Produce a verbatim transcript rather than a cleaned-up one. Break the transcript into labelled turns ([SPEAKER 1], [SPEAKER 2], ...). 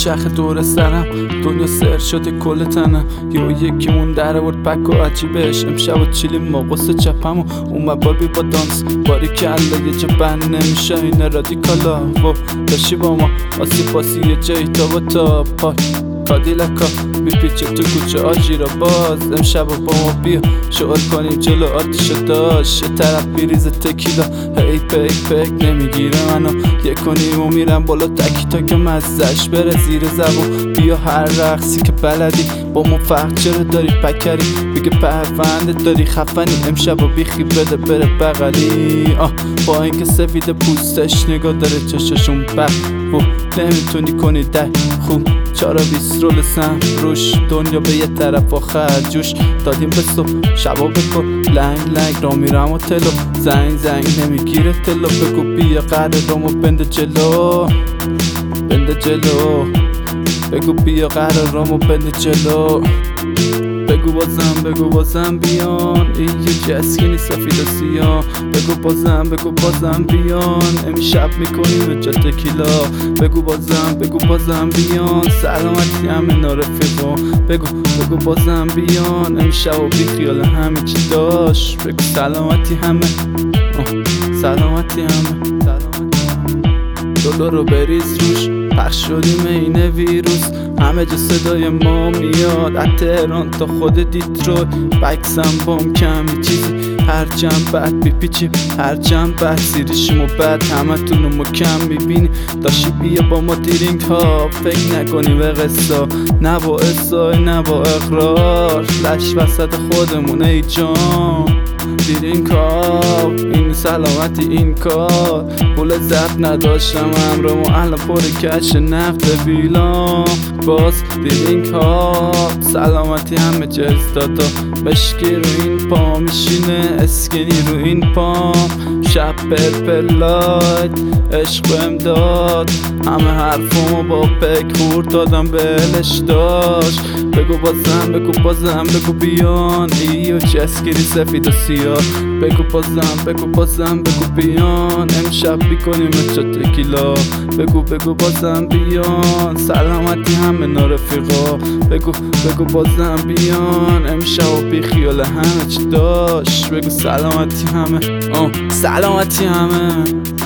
[SPEAKER 1] میچرخه دور سرم، دنیا سر شده کل تنم. یا یکیمون در آورد پک و عجیبش، امشب و چیلیم ما قصه چپم و اومد بابی با دانس. باری کلا یه جا بند نمیشه این رادیکالا و داشتی با ما آسی پاسی یه جایی تا با تا پای کادیلکا میپیچه تو کوچه آجی را باز. امشب با ما بیا شعر کنیم جلو آتیش داشت. یه طرف بیریز تکیلا هی پیک پیک نمیگیره منو یه کنیم و میرم بالا تکی تا که مزش بره زیر زبون. بیا هر رقصی که بلدی با ما فرق چرا داری پکری بگه پرونده داری خفنی. امشب و بیخی بده بره بغلی آه با اینکه سفید پوستش نگاه داره چششون بر و نمیتونی کنی ده خوب چارا بیست رول سم روش. دنیا به یه طرف آخر جوش دادیم به صبح شبا بکن لنگ لنگ را میرم و تلو زنگ زنگ نمیگیره تلو. بگو بیا قرار رومو بنده جلو بنده جلو بگو بیا قرار رومو بنده جلو. بگو بازم بگو بازم بیان این یه جسکینی سفید و سیاه. بگو بازم بگو بازم بیان امشب میکنیم جا تکیلا. بگو بازم بگو بازم بیان سلامتی همه نارفیقا. بگو بگو بازم بیان امشب و بی خیال همه چی داشت. بگو سلامتی همه سلامتی همه سلامتی همه دلو رو بریز روش پخش شدیم این ویروس. همه جا صدای ما میاد از تهران تا خود دیترویت. بکسم بام کمی چیزی هر جمع بعد بیپیچیم هر جمع بعد سیریشیم و بعد همه تونو ما کم میبینی. داشتی بیا با ما دیرینگ ها فکر نکنی به قصه نه با اصای نه با اقرار. لش وسط خودمونه ای جان دیرینگ ها این سلامتی این کار. پول زب نداشتم همراه و الان پر کش نفت بیلان. باز دیرینگ ها سلامتی همه چیز دادا. مشکی رو این پا میشینه اسکنی رو این پام. شب پرپل لایت عشق امداد همه حرفمو با پک خورد دادم بهلش داشت. بگو بازم بگو بازم بگو بیان ایو چسکیری سفید و سیاه. بگو بازم بگو بازم بگو بیان امشب بیکنیم اچا تکیلا. بگو بگو بازم بیان سلامتی همه نارفیقا. بگو بگو بازم بیان امشب و بی خیال همه چی داشت. بگو سلامتی همه آه سلامتی همه